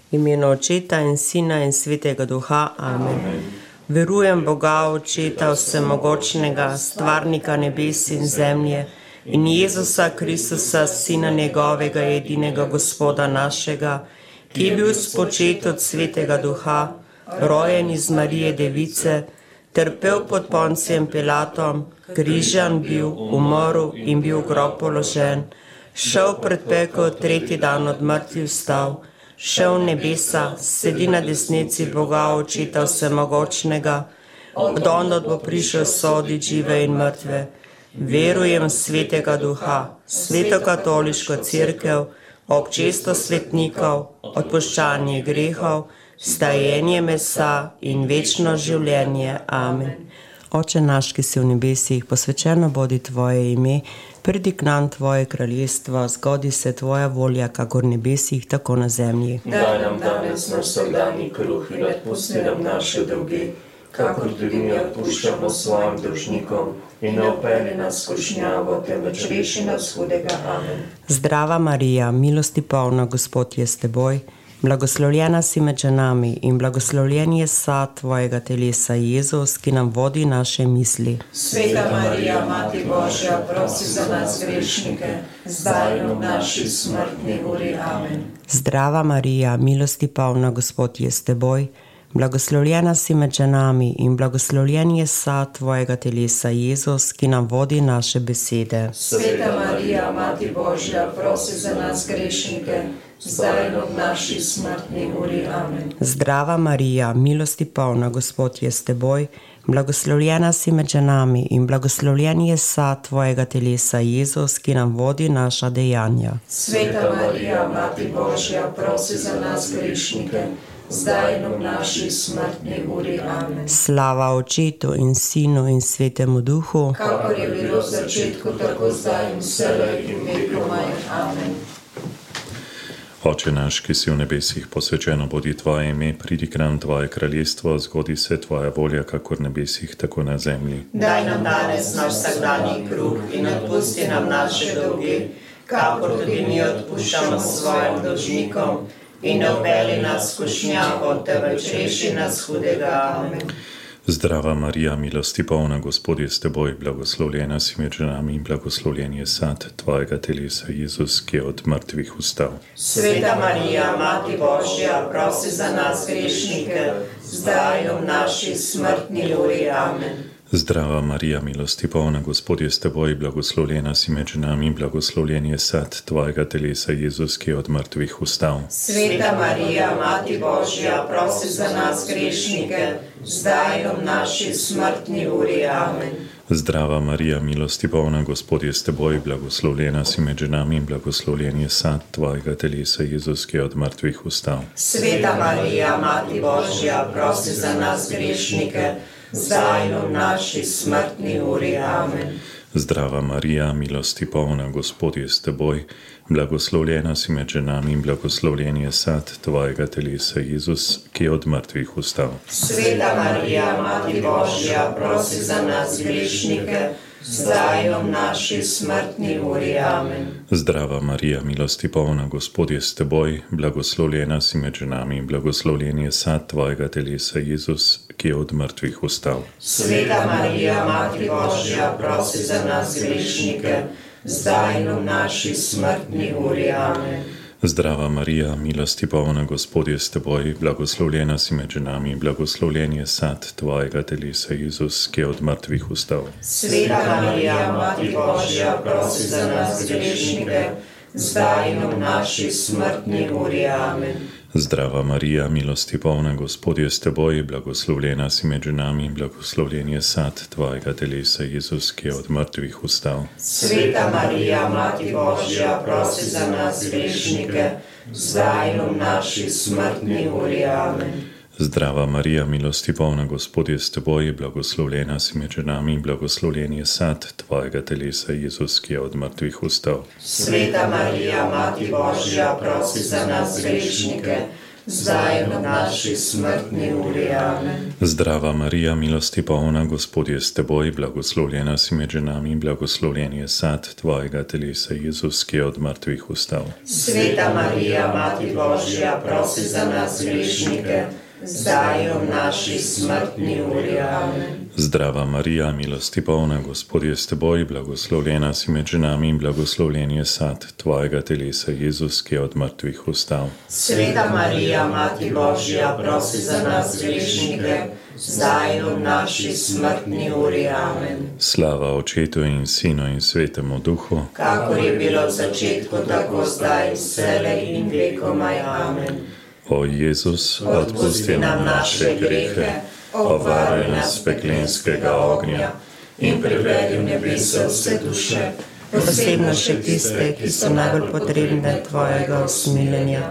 V imenu Očeta in Sina in Svetega Duha. Amen. Verujem Boga, Očeta vsemogočnega, stvarnika nebes in zemlje, in Jezusa Kristusa, Sina njegovega, edinega Gospoda našega, ki je bil spočet od Svetega Duha, rojen iz Marije Device, trpel pod Poncijem Pilatom, križan bil, umrl in bil v grob položen, šel pred pekel, tretji dan od mrtvih vstal, šel v nebesa, sedi na desnici Boga, Očeta vsemogočnega, odonda bo prišel sodit žive in mrtve. Verujem v Svetega Duha, Sveto katoliško cerkev, občestvo svetnikov, odpuščanje grehov, stajenje mesa in večno življenje. Amen. Oče naš, ki si v nebesih, posvečeno bodi tvoje ime, pridi k nam tvoje kraljestvo, zgodi se tvoja volja, kakor v nebesih, tako na zemlji. Daj nam danes naš vsakdanji kruh in odpusti nam naše dolge, kakor tudi mi odpuščamo svojim dolžnikom, in ne vpelji nas v skušnjavo, temveč reši nas hudega. Amen. Zdrava Marija, milosti polna, Gospod je s teboj, blagoslovljena si med ženami in blagoslovljen je sad tvojega telesa, Jezus, ki nam vodi naše misli. Sveta Marija, Mati Božja, prosi za nas grešnike, zdaj in v naši smrtni uri. Amen. Zdrava Marija, milosti polna, Gospod je s teboj, blagoslovljena si med ženami in blagoslovljen je sad tvojega telesa, Jezus, ki nam vodi naše besede. Sveta Marija, Mati Božja, prosi za nas grešnike, zdaj in v naši smrtni uri. Amen. Zdrava Marija, milosti polna, Gospod je s teboj, blagoslovljena si med ženami in blagoslovljen je sad tvojega telesa, Jezus, ki nam vodi naša dejanja. Sveta Marija, Mati Božja, prosi za nas grešnike, zdaj in v naši smrtni uri. Amen. Slava Očetu in Sinu in Svetemu Duhu, kakor je bilo v začetku, tako zdaj in vselej in vekomaj. Amen. Oče naš, ki si v nebesih, posvečeno bodi tvoje ime, pridi k nam tvoje kraljestvo, zgodi se tvoja volja, kakor v nebesih, tako na zemlji. Daj nam danes naš vsakdanji kruh in odpusti nam naše dolge, kakor tudi mi odpuščamo svojim dolžnikom, in ne vpelji nas v skušnjavo, temveč reši nas hudega. Amen. Zdrava Marija, milosti polna, Gospod je s teboj, blagoslovljena si med ženami in blagoslovljen je sad tvojega telesa, Jezus, ki je od mrtvih vstal. Sveta Marija, Mati Božja, prosi za nas grešnike, zdaj in v naši smrtni uri. Amen. Zdrava Marija, milosti polna, Gospod je s teboj, blagoslovljena si med ženami in blagoslovljen je sad tvojega telesa, Jezus, ki je od mrtvih vstal. Sveta Marija, Mati Božja, prosi za nas grešnike, zdaj in v naši smrtni uri. Amen. Zdrava Marija, milosti polna, Gospod je s teboj, blagoslovljena si med ženami in blagoslovljen je sad tvojega telesa, Jezus, ki je od mrtvih vstal. Sveta Marija, Mati Božja, prosi za nas grešnike, zdaj in v naši smrtni uri. Amen. Zdrava Marija, milosti polna, Gospod je s teboj, blagoslovljena si med ženami in blagoslovljen je sad tvojega telesa, Jezus, ki je od mrtvih vstal. Sveta Marija, Mati Božja, prosi za nas grešnike, zdaj in v naši smrtni uri. Amen. Zdrava Marija, milosti polna, Gospod je s teboj, blagoslovljena si med ženami in blagoslovljen je sad tvojega telesa, Jezus, ki je od mrtvih vstal. Sveta Marija, Mati Božja, prosi za nas grešnike, zdaj in v naši smrtni uri. Amen. Zdrava Marija, milosti polna, Gospod je s teboj, blagoslovljena si med ženami in blagoslovljen je sad tvojega telesa, Jezus, ki je od mrtvih vstal. Sveta Marija, Mati Božja, prosi za nas grešnike, zdaj in v naši smrtni uri. Amen. Zdrava Marija, milosti polna, Gospod je s teboj, blagoslovljena si med ženami in blagoslovljen je sad tvojega telesa, Jezus, ki je od mrtvih vstal. Sveta Marija, Mati Božja, prosi za nas grešnike, zdaj in v naši smrtni uri. Amen. Zdrava Marija, milosti polna, Gospod je s teboj, blagoslovljena si med ženami in blagoslovljen je sad tvojega telesa, Jezus, ki je od mrtvih vstal. Sveta Marija, Mati Božja, prosi za nas grešnike, zdaj in v naši smrtni uri. Amen. Zdrava Marija, milosti polna, Gospod je s teboj, blagoslovljena si med ženami in blagoslovljen je sad tvojega telesa, Jezus, ki je od mrtvih vstal. Sveta Marija, Mati Božja, prosi za nas grešnike, zdaj in v naši smrtni uri. Amen. Zdrava Marija, milosti polna, Gospod je s teboj, blagoslovljena si med ženami in blagoslovljen je sad tvojega telesa, Jezus, ki je od mrtvih vstal. Sveta Marija, Mati Božja, prosi za nas grešnike, zdaj in v naši smrtni uri. Amen. Slava Očetu in Sinu in Svetemu Duhu, kakor je bilo v začetku, tako zdaj, vselej in vekomaj. Amen. O Jezus, odpusti nam naše grehe, obvaruj nas peklenskega ognja in privedi v nebesa vse duše, posebno še tiste, ki so najbolj potrebne tvojega usmiljenja.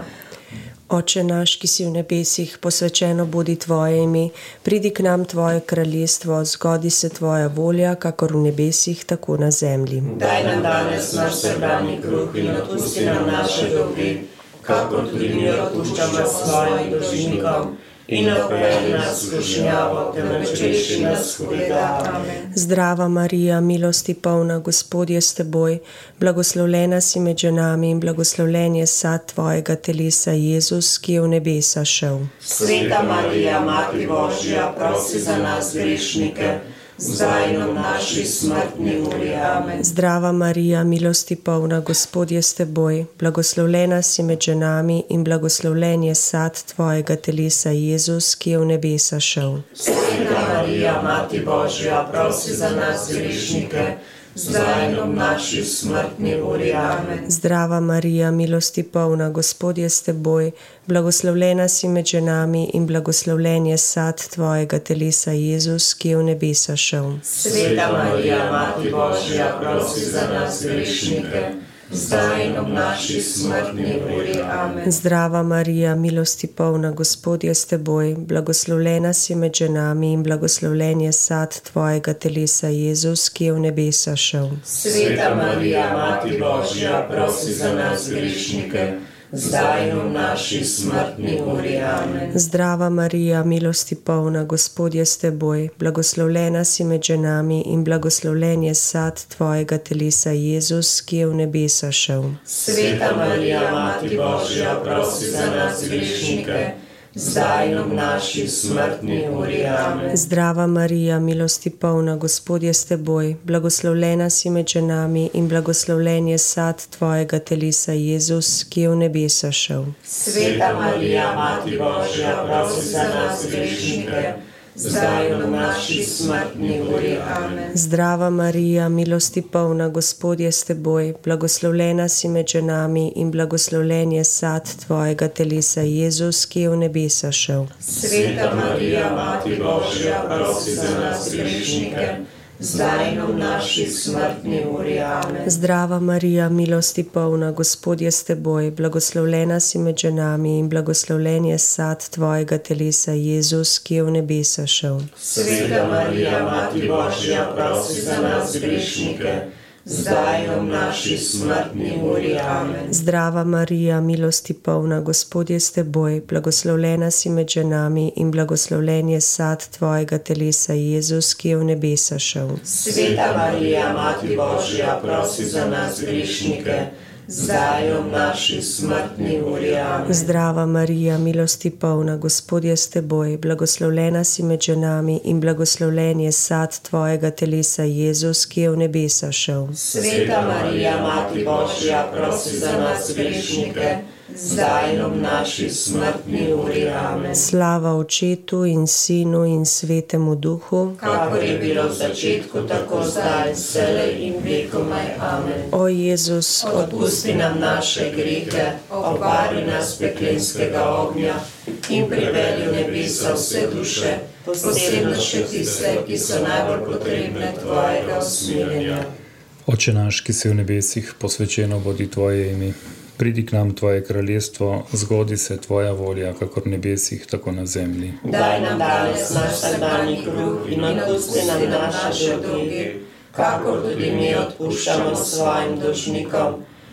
Oče naš, ki si v nebesih, posvečeno bodi tvoje ime, pridi k nam tvoje kraljestvo, zgodi se tvoja volja, kakor v nebesih, tako na zemlji. Daj nam danes naš vsakdanji kruh in odpusti nam naše dolge, kakor tudi mi odpuščamo svojim dolžnikom. In ne vpelji nas v skušnjavo, temveč reši nas hudega. Amen. Zdrava Marija, milosti polna, Gospod je s teboj, blagoslovljena si med ženami in blagoslovljen je sad tvojega telesa, Jezus, ki je v nebesa šel. Sveta Marija, Mati Božja, prosi za nas grešnike, zdaj in v naši smrtni uri. Amen. Zdrava Marija, milosti polna, Gospod je s teboj, blagoslovljena si med ženami in blagoslovljen je sad tvojega telesa, Jezus, ki je v nebesa šel. Sveta Marija, Mati Božja, prosi za nas grešnike, zdaj in v naši smrtni uri. Amen. Zdrava Marija, milosti polna, Gospod je s teboj, blagoslovljena si med ženami in blagoslovljen je sad tvojega telesa, Jezus, ki je v nebesa šel. Sveta Marija, Mati Božja, prosi za nas grešnike, zdaj in v naši smrtni uri. Amen. Zdrava Marija, milosti polna, Gospod je s teboj, blagoslovljena si med ženami in blagoslovljen je sad tvojega telesa, Jezus, ki je v nebesa šel. Sveta Marija, Mati Božja, prosi za nas grešnike, zdaj in v naši smrtni uri. Amen. Zdrava Marija, milosti polna, Gospod je s teboj, blagoslovljena si med ženami in blagoslovljen je sad tvojega telesa, Jezus, ki je v nebesa šel. Sveta Marija, Mati Božja, prosi za nas grešnike, zdaj in v naši smrtni uri. Amen. Zdrava Marija, milosti polna, Gospod je s teboj, blagoslovljena si med ženami in blagoslovljen je sad tvojega telesa, Jezus, ki je v nebesa šel. Sveta Marija, Mati Božja, prosi za nas grešnike, zdaj in v naši smrtni uri. Amen. Zdrava Marija, milosti polna, Gospod je s teboj, blagoslovljena si med ženami in blagoslovljen je sad tvojega telesa, Jezus, ki je v nebesa šel. Sveta Marija, Mati Božja, prosi za nas grešnike, zdaj in v naši smrtni uri. Amen. Zdrava Marija, milosti polna, Gospod je s teboj, blagoslovljena si med ženami in blagoslovljen je sad tvojega telesa, Jezus, ki je v nebesa šel. Sveta Marija, Mati Božja, prosi za nas grešnike, zdaj in v naši smrtni uri. Amen. Zdrava Marija, milosti polna, Gospod je s teboj, blagoslovljena si med ženami in blagoslovljen je sad tvojega telesa, Jezus, ki je v nebesa šel. Sveta Marija, Mati Božja, prosi za nas grešnike, zdaj in v naši smrtni uri. Amen. Zdrava Marija, milosti polna, Gospod je s teboj, blagoslovljena si med ženami in blagoslovljen je sad tvojega telesa, Jezus, ki je v nebesa šel. Sveta Marija, Mati Božja, prosi za nas grešnike, zdaj in v naši smrtni uri. Amen. Slava Očetu in Sinu in Svetemu Duhu, kakor je bilo v začetku, tako zdaj, vselej in vekomaj. Amen. O Jezus, odpusti nam naše grehe, obvari nas peklenskega ognja in privedi v nebesa vse duše, posebno še tiste, ki so najbolj potrebne tvojega usmiljenja. Oče naš, ki si v nebesih, posvečeno bodi tvoje ime. Pridi k nam tvoje kraljestvo, zgodi se tvoja volja, kakor v nebesih, tako na zemlji. Daj nam danes naš vsakdanji kruh in odpusti nam naše dolge, kakor tudi mi odpuščamo svojim dolžnikom.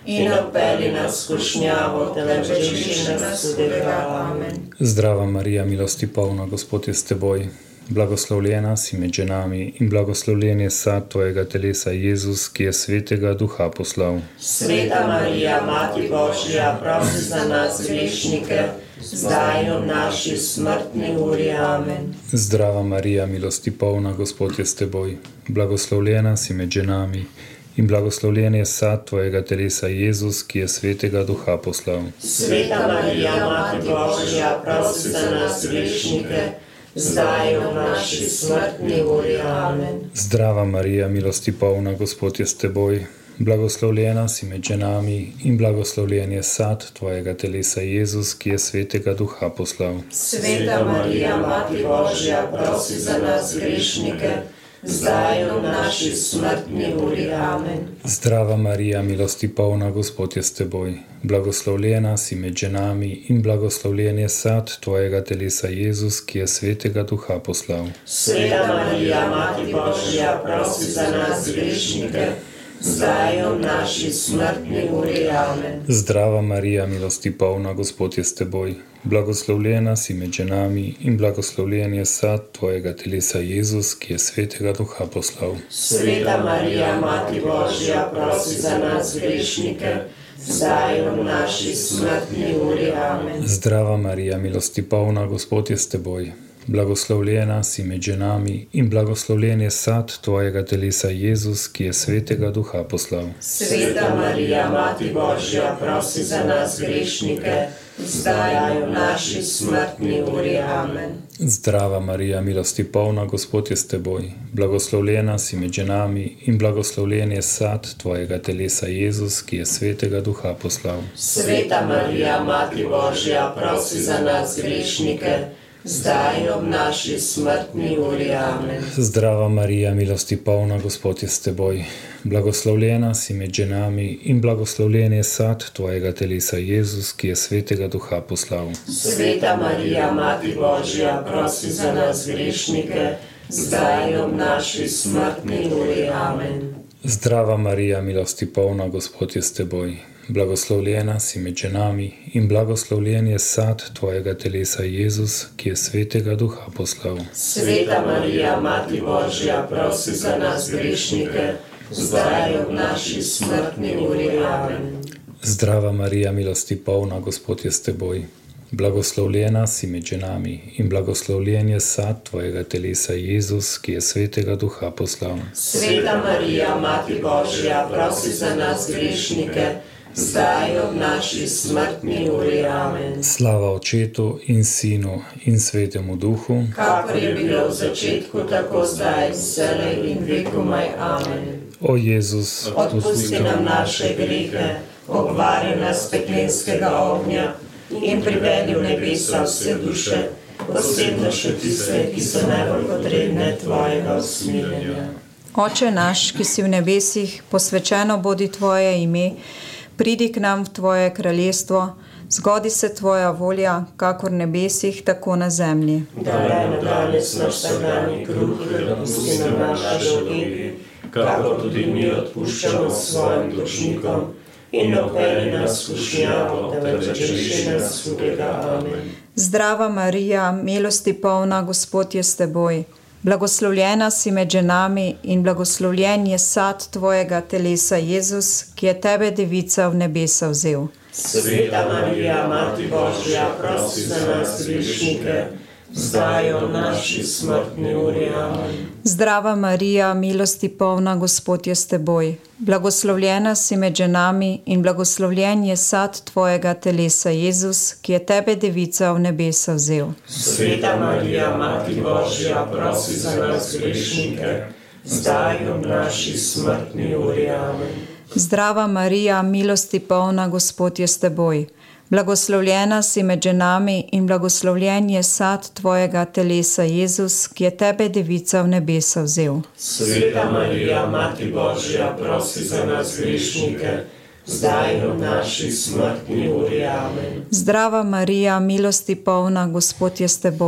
in ne vpelji nas v skušnjavo, temveč reši nas hudega. Amen. Zdrava Marija, milosti polna, Gospod je s teboj. Blagoslovljena si med ženami in blagoslovljen je sad tvojega telesa, Jezus, ki je svetega Duha poslal. Sveta Marija, Mati Božja, prosi za nas grešnike, zdaj in v naši smrtni uri. Amen. Zdrava Marija, milosti polna, Gospod je s teboj. Blagoslovljena si med ženami in blagoslovljen je sad tvojega telesa, Jezus, ki je svetega Duha poslal. Sveta Marija, Mati Božja, prosi za nas grešnike, zdaj in v naši smrtni uri. Amen. Zdrava Marija, milosti polna, Gospod je s teboj. Blagoslovljena si med ženami in blagoslovljen je sad tvojega telesa, Jezus, ki je svetega Duha poslal. Sveta Marija, Mati Božja, prosi za nas grešnike, zdaj in v naši smrtni uri. Amen. Zdrava Marija, milosti polna, Gospod je s teboj. Blagoslovljena si med ženami in blagoslovljen je sad tvojega telesa, Jezus, ki je svetega Duha poslal. Sveta Marija, Mati Božja, prosi za nas grešnike, zdaj in v naši smrtni uri. Amen. Zdrava Marija, milosti polna, Gospod je s teboj. Blagoslovljena si med ženami in blagoslovljen je sad tvojega telesa, Jezus, ki je svetega Duha poslal. Sveta Marija, Mati Božja, prosi za nas grešnike, zdaj in v naši smrtni uri. Amen. Zdrava Marija, milosti polna, Gospod je s teboj. Blagoslovljena si med ženami in blagoslovljen je sad tvojega telesa, Jezus, ki je svetega Duha poslal. Sveta Marija, Mati Božja, prosi za nas grešnike, zdaj in v naši smrtni uri. Amen. Zdrava Marija, milosti polna, Gospod je s teboj. Blagoslovljena si med ženami in blagoslovljen je sad tvojega telesa, Jezus, ki je svetega Duha poslal. Sveta Marija, Mati Božja, prosi za nas grešnike, zdaj in ob naši smrtni uri. Amen. Zdrava Marija, milosti polna, Gospod je s teboj. Blagoslovljena si med ženami in blagoslovljen je sad tvojega telesa, Jezus, ki je svetega Duha poslal. Sveta Marija, Mati Božja, prosi za nas grešnike, zdaj in ob naši smrtni uri. Amen. Zdrava Marija, milosti polna, Gospod je s teboj. Blagoslovljena si med ženami in blagoslovljen je sad tvojega telesa, Jezus, ki je svetega Duha poslal. Sveta Marija, Mati Božja, prosi za nas grešnike, zdaj in ob naši smrtni uri. Amen. Zdrava Marija, milosti polna, Gospod je s teboj. Blagoslovljena si med ženami in blagoslovljen je sad tvojega telesa, Jezus, ki je svetega Duha poslal. Sveta Marija, Mati Božja, prosi za nas grešnike, zdaj in ob naši smrtni uri. Amen. Slava Očetu in Sinu in Svetemu Duhu, kakor je bilo v začetku, tako zdaj, vselej in vekomaj. Amen. O Jezus, odpusti nam naše grehe, obvari nas peklenskega ognja in privedi v nebesa vse duše, posebno še tiste, ki so najbolj potrebne tvojega usmiljenja. Oče naš, ki si v nebesih, posvečeno bodi tvoje ime, pridi k nam v tvoje kraljestvo, zgodi se tvoja volja, kakor v nebesih, tako na zemlji. Daj nam danes naš vsakdanji kruh in odpusti nam naše dolge, kakor tudi mi odpuščamo svojim dolžnikom, in ne vpelji nas v skušnjavo, temveč reši nas hudega. Amen. Zdrava Marija, milosti polna, Gospod je s teboj. Blagoslovljena si med ženami in blagoslovljen je sad tvojega telesa, Jezus, ki je tebe, devica, v nebesa vzel. Sveta Marija, Mati Božja, prosi za nas grešnike, zdaj in v naši smrtni uri. Amen. Zdrava Marija, milosti polna, Gospod je s teboj. Blagoslovljena si med ženami in blagoslovljen je sad tvojega telesa, Jezus, ki je tebe, devica, v nebesa vzel. Sveta Marija, Mati Božja, prosi za nas grešnike, zdaj in v naši smrtni uri. Amen. Zdrava Marija, milosti polna, Gospod je s teboj. Blagoslovljena si med ženami in blagoslovljen je sad tvojega telesa, Jezus, ki je tebe, devica, v nebesa vzel. Sveta Marija, Mati Božja, prosi za nas grešnike, zdaj in v naši smrtni uri. Amen. Zdrava Marija, milosti polna, Gospod je s teboj.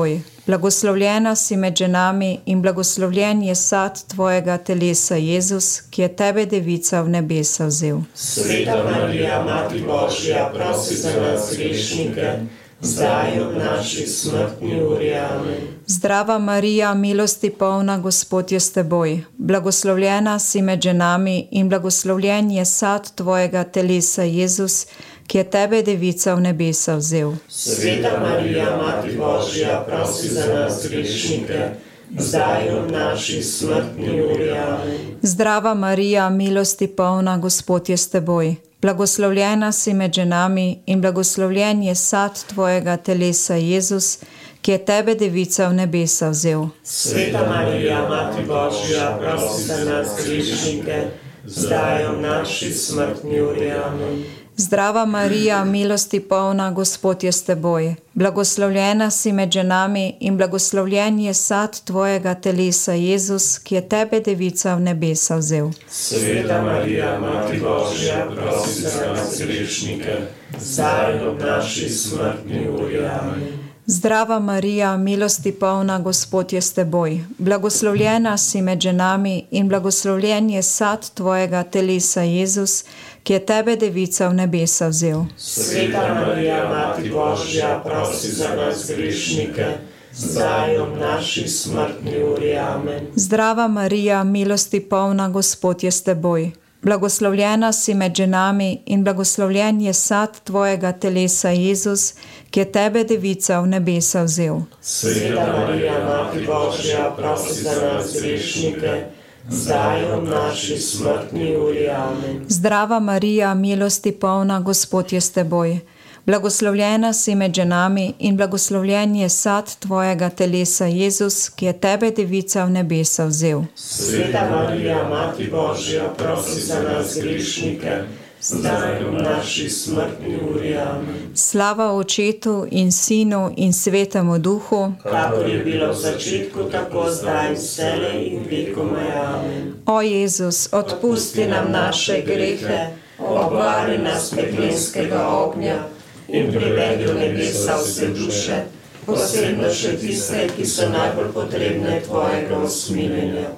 Blagoslovljena si med ženami in blagoslovljen je sad tvojega telesa, Jezus, ki je tebe devica v nebesa vzel. Sveta Marija, Mati Božja, prosi za nas grešnike, zdaj in v naši smrtni uri. Amen. Zdrava Marija, milosti polna, Gospod je s teboj. Blagoslovljena si med ženami in blagoslovljen je sad tvojega telesa, Jezus, ki je tebe devica v nebesa vzel. Sveta Marija, Mati Božja, prosi za nas grešnike, zdaj in v naši smrtni uri. Amen. Zdrava Marija, milosti polna, Gospod je s teboj. Blagoslovljena si med ženami in blagoslovljen je sad tvojega telesa, Jezus, ki je tebe devica v nebesa vzel. Sveta Marija, Mati Božja, prosi za nas grešnike, zdaj in v naši smrtni uri. Amen. Zdrava Marija, milosti polna, Gospod je s teboj. Blagoslovljena si med ženami in blagoslovljen je sad tvojega telesa, Jezus, ki je tebe devica v nebesa vzel. Sveta Marija, Mati Božja, prosi za nas grešnike, zdaj in v naši smrtni uri. Amen. Zdrava Marija, milosti polna, Gospod je s teboj. Blagoslovljena si med ženami in blagoslovljen je sad tvojega telesa, Jezus, ki je tebe devica v nebesa vzel. Sveta Marija, Mati Božja, prosi za nas grešnike, zdaj in v naši smrtni uri. Amen. Zdrava Marija, milosti polna, Gospod je s teboj. Blagoslovljena si med ženami in blagoslovljen je sad tvojega telesa, Jezus, ki je tebe devica v nebesa vzel. Sveta Marija, Mati Božja, prosi za nas grešnike, zdaj in v naši smrtni uri. Amen. Zdrava Marija, milosti polna, Gospod je s teboj. Blagoslovljena si med ženami in blagoslovljen je sad tvojega telesa, Jezus, ki je tebe devica v nebesa vzel. Sveta Marija, Mati Božja, prosi za nas grešnike, zdaj in v naši smrtni uri. Amen. Slava Očetu in Sinu in Svetemu Duhu, Kakor je bilo v začetku, tako zdaj in vselej in vekomaj. Amen. o Jezus, Odpusti nam naše grehe, obvari nas peklenskega ognja in privedi v nebesa vse duše, posebno še tiste, ki so najbolj potrebne tvojega usmiljenja.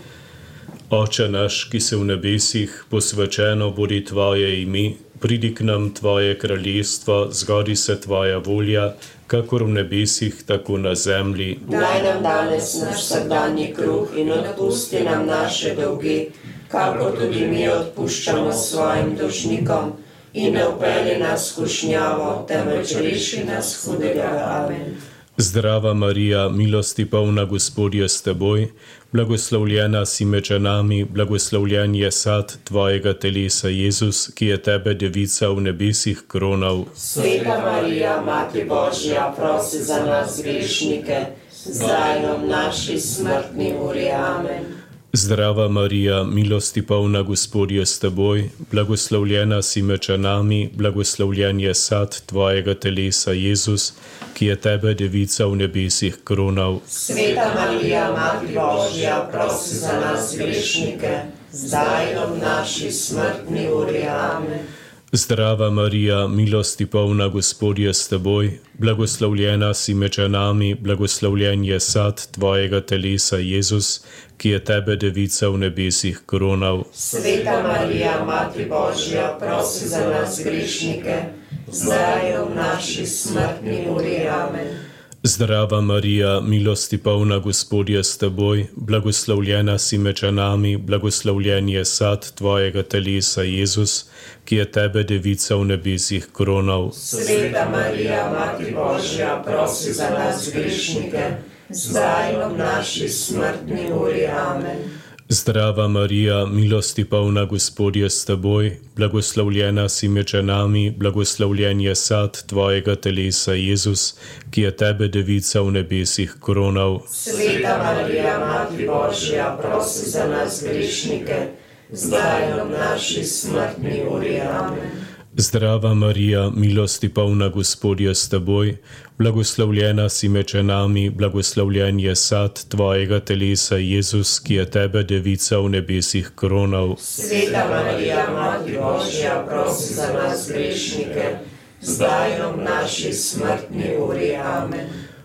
Oče naš, ki si v nebesih, posvečeno bodi tvoje ime, pridi k nam tvoje kraljestvo, zgodi se tvoja volja, kakor v nebesih, tako na zemlji. Daj nam danes naš vsakdanji kruh in odpusti nam naše dolge, kakor tudi mi odpuščamo svojim dolžnikom. In ne vpelji nas v skušnjavo, temveč reši nas hudega. Amen. Zdrava Marija, milosti polna, Gospod je s teboj, blagoslovljena si med ženami, blagoslovljen je sad tvojega telesa, Jezus, ki je tebe devica v nebesih kronal. Sveta Marija, Mati Božja, prosi za nas grešnike, zdaj in v naši smrtni uri. Amen. Zdrava Marija, milosti polna, Gospod je s teboj, blagoslovljena si med ženami, blagoslovljen je sad tvojega telesa, Jezus, ki je tebe devica v nebesih kronal. Sveta Marija, Mati Božja, prosi za nas grešnike, zdaj in v naši smrtni uri. Amen. Zdrava Marija, milosti polna, Gospod je s teboj, blagoslovljena si med ženami, blagoslovljen je sad tvojega telesa, Jezus, ki je tebe devica v nebesih kronal. Sveta Marija, Mati Božja, prosi za nas grešnike, zdaj in v naši smrtni uri. Amen. Zdrava Marija, milosti polna, Gospod je s teboj, blagoslovljena si med ženami, blagoslovljen je sad tvojega telesa, Jezus, ki je tebe devica v nebesih kronal. Sveta Marija, Mati Božja, prosi za nas grešnike, zdaj in v naši smrtni uri. Amen. Zdrava Marija, milosti polna, Gospod je s teboj, blagoslovljena si med ženami, blagoslovljen je sad tvojega telesa, Jezus, ki je tebe devica v nebesih kronal. Sveta Marija, Mati Božja, prosi za nas grešnike, zdaj in v naši smrtni uri. Amen. Zdrava Marija, milosti polna, Gospod je s teboj, blagoslovljena si med ženami, blagoslovljen je sad tvojega telesa, Jezus, ki je tebe devica v nebesih kronal. Sveta Marija, Mati Božja, prosi za nas grešnike, zdaj in v naši smrtni uri. Amen.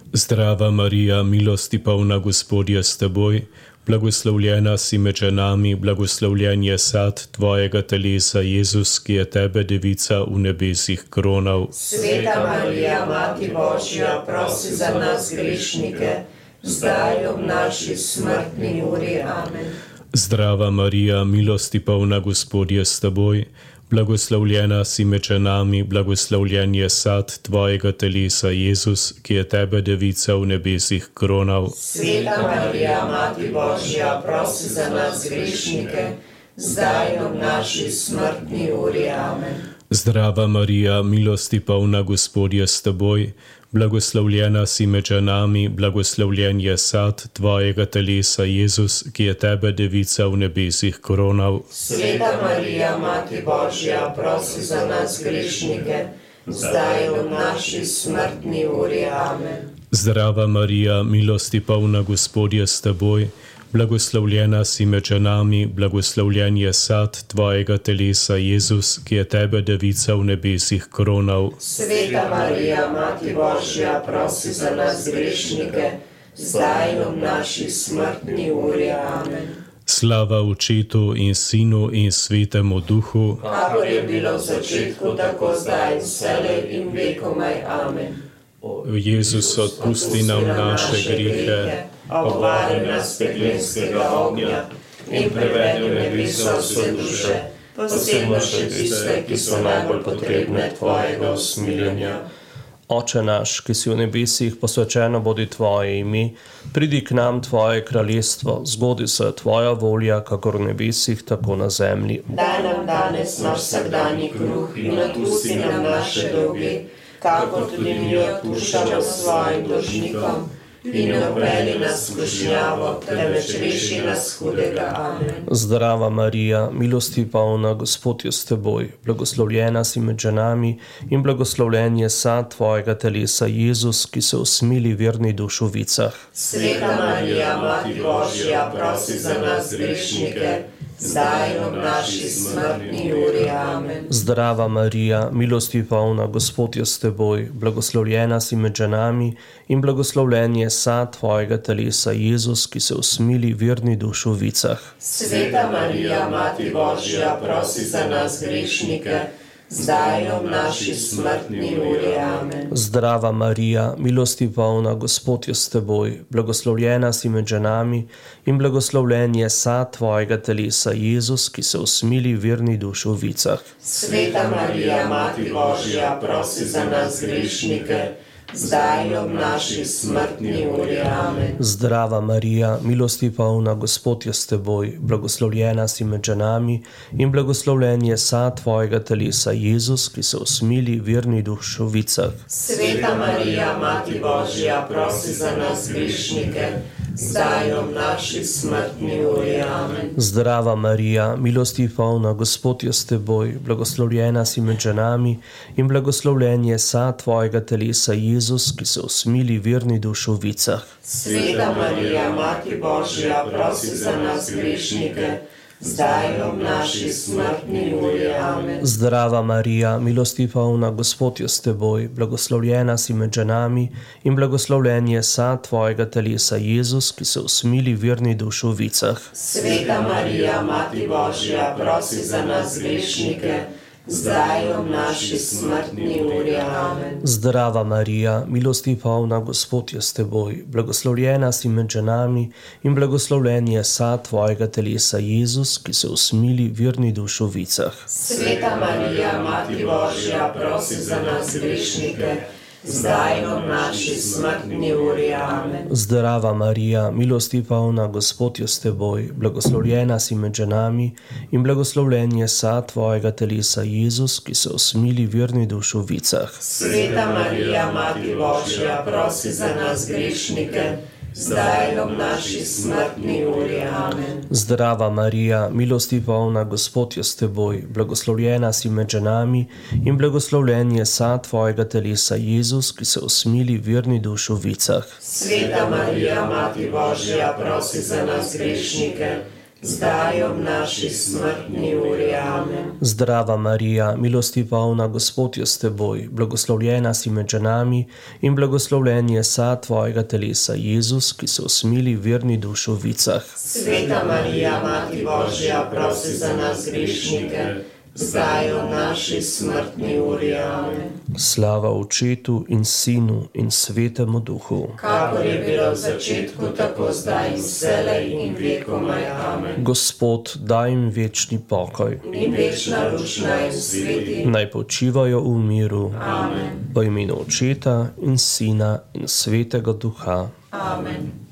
Zdrava Marija, milosti polna, Gospod je s teboj, blagoslovljena si med ženami, blagoslovljen je sad tvojega telesa, Jezus, ki je tebe, devica, v nebesih kronal. Sveta Marija, Mati Božja, prosi za nas grešnike, zdaj ob naši smrtni uri. Amen. Zdrava Marija, milosti polna, Gospod je s teboj, blagoslovljena si med ženami, blagoslovljen je sad tvojega telesa, Jezus, ki je tebe, devica, v nebesih kronal. Sveta Marija, Mati Božja, prosi za nas grešnike, zdaj ob naši smrtni uri. Amen. Zdrava Marija, milosti polna, Gospod je s teboj, blagoslovljena si med ženami, blagoslovljen je sad tvojega telesa, Jezus, ki je tebe, devica, v nebesih kronal. Sveta Marija, Mati Božja, prosi za nas grešnike, zdaj ob naši smrtni uri. Amen. Zdrava Marija, milosti polna, Gospod je s teboj, blagoslovljena si med ženami, blagoslovljen je sad tvojega telesa, Jezus, ki je tebe, devica, v nebesih kronal. Sveta Marija, Mati Božja, prosi za nas grešnike, zdaj ob naši smrtni uri. Amen. Slava Očetu in Sinu in Svetemu Duhu, kakor je bilo v začetku, tako zdaj in vselej in vekomaj. Amen. Jezus, odpusti nam naše grehe, obvari nas peklenskega ognja in privedi v nebeso vse duše, posebno še tiste, ki so najbolj potrebne tvojega usmiljenja. Oče naš, ki si v nebesih, posvečeno bodi tvoje ime, pridi k nam tvoje kraljestvo, zgodi se tvoja volja, kakor v nebesih, tako na zemlji. Daj nam danes naš vsakdanji kruh in odpusti nam naše dolge, kakor tudi mi odpuščamo svojim dolžnikom, in ne vpelji nas v skušnjavo, temveč reši nas hudega. Amen. Zdrava Marija, milosti polna, Gospod je s teboj, blagoslovljena si med ženami in blagoslovljen je sad tvojega telesa, Jezus, ki se usmili verni dušovicah. Sveta Marija, Mati Božja, prosi za nas grešnike, zdaj ob naši smrtni uri. Amen. Zdrava Marija, milosti polna, Gospod je s teboj, blagoslovljena si med ženami in blagoslovljen je sad tvojega telesa, Jezus, ki se usmili verni dušovicah. Sveta Marija, Mati Božja, prosi za nas grešnike, zdaj ob naši smrtni uri. Amen. Zdrava Marija, milosti polna, Gospod je s teboj, blagoslovljena si med ženami in blagoslovljen je sad tvojega telesa, Jezus, ki se usmili verni dušovicah. Sveta Marija, Mati Božja, prosi za nas grešnike, zdaj ob naši smrtni uri. Amen. Zdrava Marija, milosti polna, Gospod je s teboj, blagoslovljena si med ženami in blagoslovljen je sad tvojega telesa, Jezus, ki se usmili verni dušovicah. Sveta Marija, Mati Božja, prosi za nas grešnike, zdaj ob naši smrtni uri. Amen. Zdrava Marija, milosti polna, Gospod je s teboj, blagoslovljena si med ženami in blagoslovljen je sad tvojega telesa, Jezus, ki se usmili verni dušovicah. Sveta Marija, Mati Božja, prosi za nas grešnike, zdaj ob naši smrtni uri. Amen. Zdrava Marija, milosti polna, Gospod je s teboj, blagoslovljena si med ženami in blagoslovljen je sad tvojega telesa, Jezus, ki se usmili verni dušovicah. Sveta Marija, Mati Božja, prosi za nas grešnike, zdaj ob naši smrtni uri. Amen. Zdrava Marija, milosti polna, Gospod je s teboj, blagoslovljena si med ženami in blagoslovljen je sad tvojega telesa, Jezus, ki se usmili verni dušovicah. Sveta Marija, Mati Božja, prosi za nas grešnike, zdaj ob naši smrtni uri. Amen. Zdrava Marija, milosti polna, Gospod je s teboj, blagoslovljena si med ženami in blagoslovljen je sad tvojega telesa, Jezus, ki se usmili verni dušovicah. Sveta Marija, Mati Božja, prosi za nas grešnike, zdaj ob naši smrtni uri. Amen. Zdrava Marija, milosti polna, Gospod je s teboj, blagoslovljena si med ženami in blagoslovljen je sad tvojega telesa, Jezus, ki se usmili verni dušovicah. Sveta Marija, Mati Božja, prosi za nas grešnike, zdaj ob naši smrtni uri. Amen. Zdrava Marija, milosti polna, Gospod je s teboj, blagoslovljena si med ženami in blagoslovljen je sad tvojega telesa, Jezus, ki se usmili verni duši v vicah. Sveta Marija, Mati Božja, prosi za nas grešnike, zdaj ob naši smrtni uri. Amen. Slava Očetu in Sinu in Svetemu Duhu. Kakor je bilo v začetku, tako zdaj in vselej in vekomaj. Amen. Gospod, daj jim večni pokoj. In večna luč naj osveti. Naj počivajo v miru. Amen. V imenu Očeta in Sina in Svetega Duha. Amen.